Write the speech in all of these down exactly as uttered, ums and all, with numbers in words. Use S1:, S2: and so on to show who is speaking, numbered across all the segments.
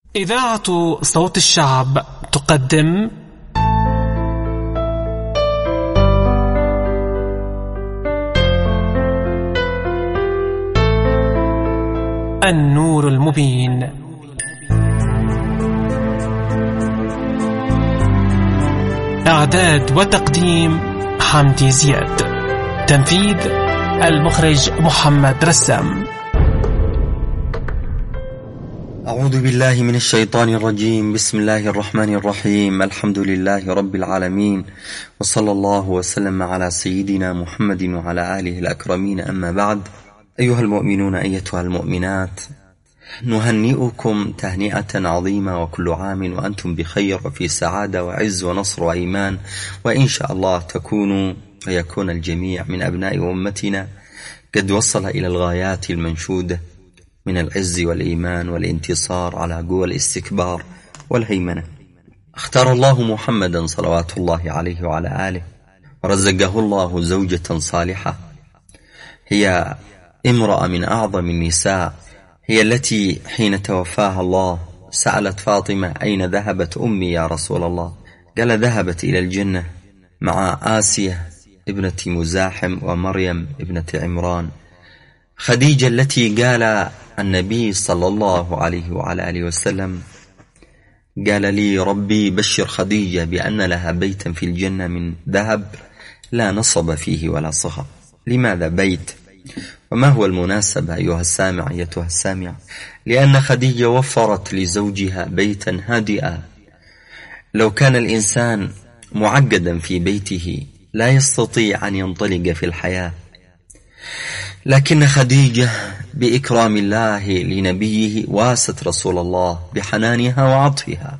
S1: إذاعة صوت الشعب تقدم النور المبين. إعداد وتقديم حمدي زياد. تنفيذ المخرج محمد رسام.
S2: أعوذ بالله من الشيطان الرجيم. بسم الله الرحمن الرحيم. الحمد لله رب العالمين، وصلى الله وسلم على سيدنا محمد وعلى آله الأكرمين. أما بعد، أيها المؤمنون أيتها المؤمنات، نهنئكم تهنئة عظيمة، وكل عام وأنتم بخير وفي سعادة وعز ونصر وإيمان، وإن شاء الله تكونوا ويكون الجميع من أبناء أمتنا قد وصل إلى الغايات المنشودة من العز والإيمان والانتصار على قوى الاستكبار والهيمنة. اختار الله محمدا صلوات الله عليه وعلى آله، ورزقه الله زوجة صالحة، هي امرأة من أعظم النساء، هي التي حين توفاها الله سألت فاطمة: أين ذهبت أمي يا رسول الله؟ قال: ذهبت إلى الجنة مع آسية ابنة مزاحم ومريم ابنة عمران. خديجة التي قال النبي صلى الله عليه وعلى آله وسلم: قال لي ربي بشر خديجة بأن لها بيتا في الجنة من ذهب لا نصب فيه ولا صخر. لماذا بيت؟ وما هو المناسبة أيها السامع أيتها السامع؟ لأن خديجة وفرت لزوجها بيتا هادئا. لو كان الإنسان معقدا في بيته لا يستطيع أن ينطلق في الحياة، لكن خديجة بإكرام الله لنبيه واست رسول الله بحنانها وعطفها،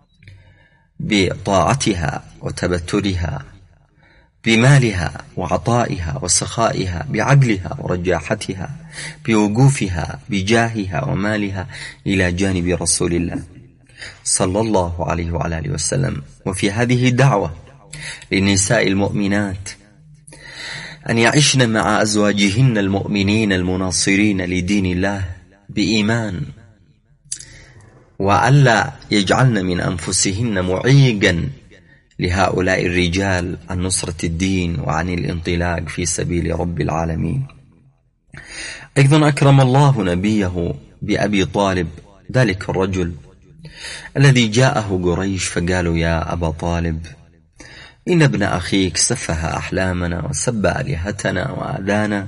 S2: بطاعتها وتبتلها، بمالها وعطائها وسخائها، بعقلها ورجاحتها، بوقوفها بجاهها ومالها إلى جانب رسول الله صلى الله عليه وعلى آله وسلم. وفي هذه دعوة للنساء المؤمنات أن يعشن مع أزواجهن المؤمنين المناصرين لدين الله بإيمان، وألا يجعلن من أنفسهن معيقا لهؤلاء الرجال عن نصرة الدين وعن الانطلاق في سبيل رب العالمين. أيضا أكرم الله نبيه بأبي طالب، ذلك الرجل الذي جاءه قريش فقالوا: يا أبا طالب، إن ابن أخيك سفه أحلامنا وسب آلهتنا وآذانا،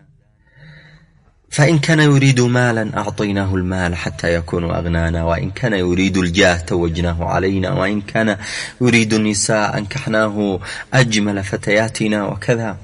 S2: فإن كان يريد مالا أعطيناه المال حتى يكون أغنانا، وإن كان يريد الجاه توجناه علينا، وإن كان يريد النساء أنكحناه أجمل فتياتنا وكذا.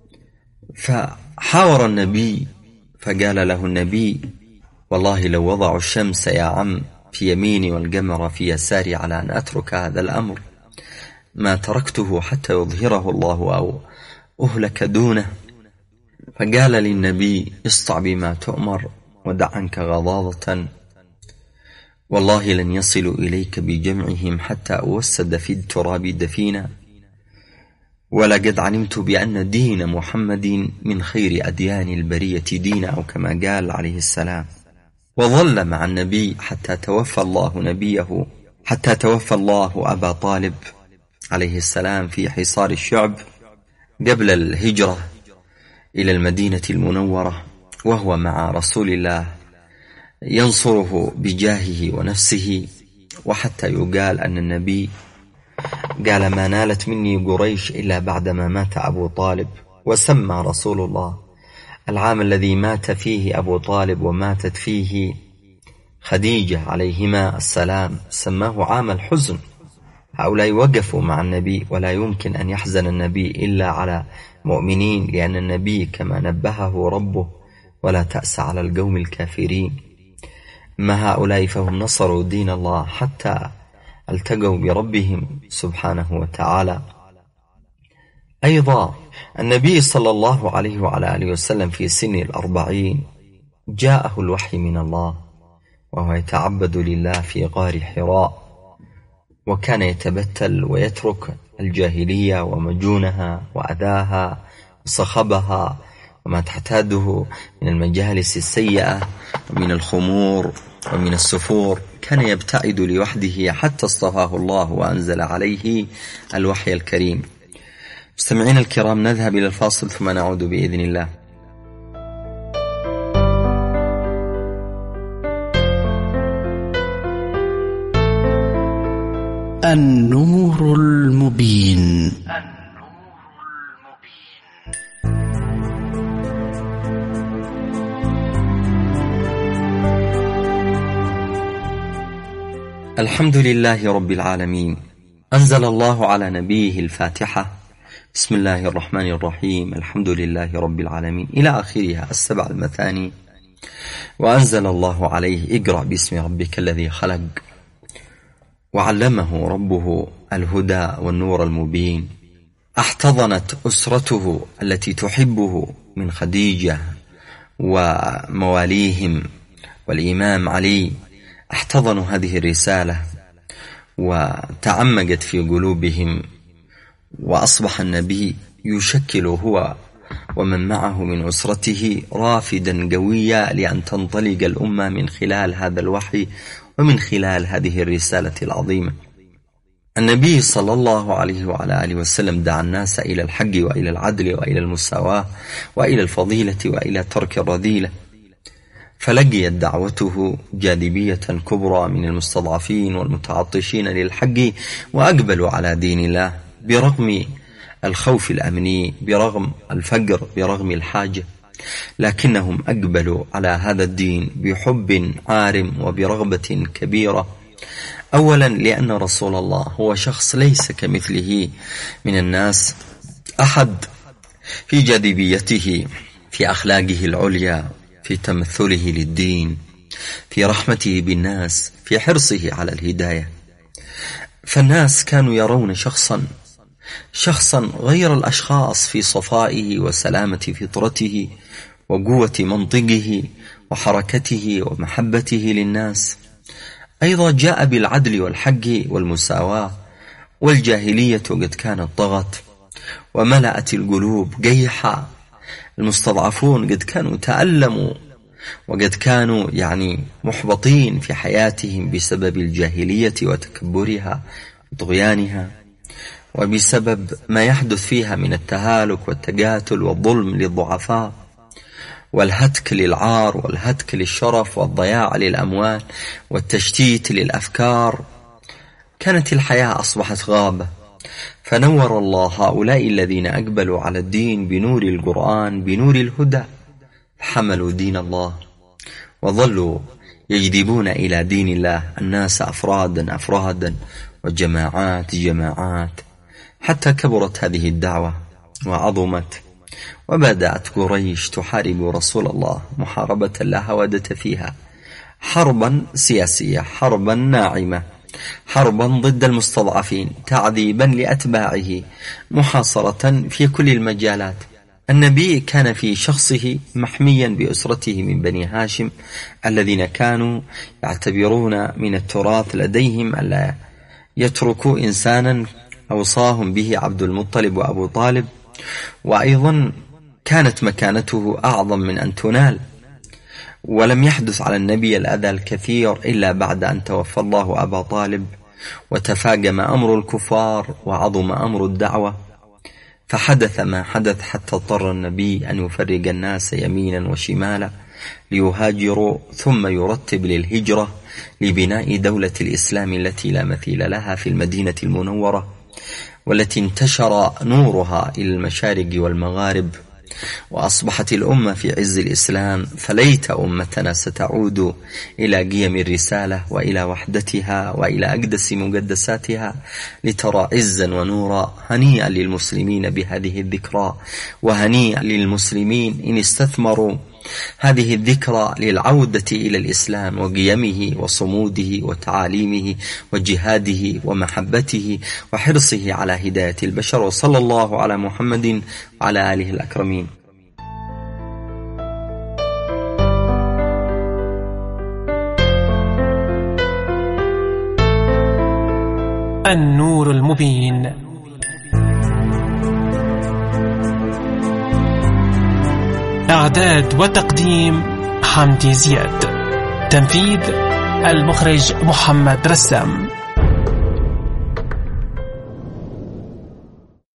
S2: فحاور النبي فقال له النبي: والله لو وضعوا الشمس يا عم في يميني والقمر في يساري على أن أترك هذا الأمر ما تركته حتى يظهره الله أو أهلك دونه. فقال للنبي: اصطع بما تؤمر ودع عنك غضاضة، والله لن يصلوا إليك بجمعهم حتى أوسد في التراب دفينا، ولقد علمت بأن دين محمد من خير أديان البرية دين، أو كما قال عليه السلام. وظل مع النبي حتى توفى الله نبيه حتى توفى الله أبا طالب عليه السلام في حصار الشعب قبل الهجرة إلى المدينة المنورة، وهو مع رسول الله ينصره بجاهه ونفسه. وحتى يقال أن النبي قال: ما نالت مني قريش إلا بعدما مات أبو طالب. وسمى رسول الله العام الذي مات فيه أبو طالب وماتت فيه خديجة عليهما السلام سماه عام الحزن. هؤلاء وقفوا مع النبي، ولا يمكن أن يحزن النبي إلا على مؤمنين، لأن النبي كما نبهه ربه: ولا تأس على القوم الكافرين. أما هؤلاء فهم نصروا دين الله حتى التقوا بربهم سبحانه وتعالى. أيضا النبي صلى الله عليه وعلى آله وسلم في سن الأربعين جاءه الوحي من الله، وهو يتعبد لله في غار حراء، وكان يتبتل ويترك الجاهلية ومجونها وأذاها وصخبها وما تحتاده من المجالس السيئة ومن الخمور ومن السفور كان يبتعد لوحده حتى اصطفاه الله وأنزل عليه الوحي الكريم. مستمعين الكرام، نذهب إلى الفاصل ثم نعود بإذن الله.
S3: النور المبين.
S2: الحمد لله رب العالمين. أنزل الله على نبيه الفاتحة، بسم الله الرحمن الرحيم، الحمد لله رب العالمين، إلى آخرها السبع المثاني. وأنزل الله عليه اقرأ باسم ربك الذي خلق، وعلمه ربه الهدى والنور المبين. احتضنت أسرته التي تحبه من خديجة ومواليهم والإمام علي، احتضنوا هذه الرسالة وتعمقت في قلوبهم، وأصبح النبي يشكل هو ومن معه من أسرته رافدا قويا لأن تنطلق الأمة من خلال هذا الوحي ومن خلال هذه الرسالة العظيمة. النبي صلى الله عليه وعلى آله وسلم دعا الناس إلى الحق وإلى العدل وإلى المساواة وإلى الفضيلة وإلى ترك الرذيلة، فلقيت دعوته جاذبية كبرى من المستضعفين والمتعطشين للحق، وأقبلوا على دين الله برغم الخوف الأمني، برغم الفقر، برغم الحاجة، لكنهم أقبلوا على هذا الدين بحب عارم وبرغبة كبيرة. أولا لأن رسول الله هو شخص ليس كمثله من الناس أحد، في جاذبيته، في أخلاقه العليا، في تمثله للدين، في رحمته بالناس، في حرصه على الهداية. فالناس كانوا يرون شخصا شخصا غير الأشخاص في صفائه وسلامة فطرته وقوة منطقه وحركته ومحبته للناس. أيضا جاء بالعدل والحق والمساواة، والجاهلية قد كانت طغت وملأت القلوب قيحا. المستضعفون قد كانوا تألموا وقد كانوا يعني محبطين في حياتهم بسبب الجاهلية وتكبرها وطغيانها، وبسبب ما يحدث فيها من التهالك والتقاتل والظلم للضعفاء والهتك للعار والهتك للشرف والضياع للأموال والتشتيت للأفكار. كانت الحياة أصبحت غابة، فنور الله هؤلاء الذين أقبلوا على الدين بنور القرآن، بنور الهدى، حملوا دين الله وظلوا يجذبون إلى دين الله الناس أفرادا أفرادا وجماعات جماعات، حتى كبرت هذه الدعوة وعظمت، وبدأت قريش تحارب رسول الله محاربة لا هودة فيها، حربا سياسية، حربا ناعمة، حربا ضد المستضعفين، تعذيبا لأتباعه، محاصرة في كل المجالات. النبي كان في شخصه محميا بأسرته من بني هاشم، الذين كانوا يعتبرون من التراث لديهم ألا يتركوا إنسانا أوصاهم به عبد المطلب وأبو طالب، وأيضا كانت مكانته أعظم من أن تنال. ولم يحدث على النبي الأذى الكثير إلا بعد أن توفى الله أبا طالب، وتفاقم أمر الكفار وعظم أمر الدعوة، فحدث ما حدث حتى اضطر النبي أن يفرق الناس يمينا وشمالا ليهاجروا، ثم يرتب للهجرة لبناء دولة الإسلام التي لا مثيل لها في المدينة المنورة، والتي انتشر نورها إلى المشارق والمغارب، وأصبحت الأمة في عز الإسلام. فليت أمتنا ستعود إلى قيم الرسالة وإلى وحدتها وإلى أقدس مقدساتها لترى عزا ونورا. هنيئا للمسلمين بهذه الذكرى، وهنيئا للمسلمين إن استثمروا هذه الذكرى للعودة إلى الإسلام وقيمه وصموده وتعاليمه وجهاده ومحبته وحرصه على هداية البشر. وصلى الله على محمد وعلى آله الأكرمين.
S1: النور المبين. إعداد وتقديم حمدي زياد. تنفيذ المخرج محمد رسام.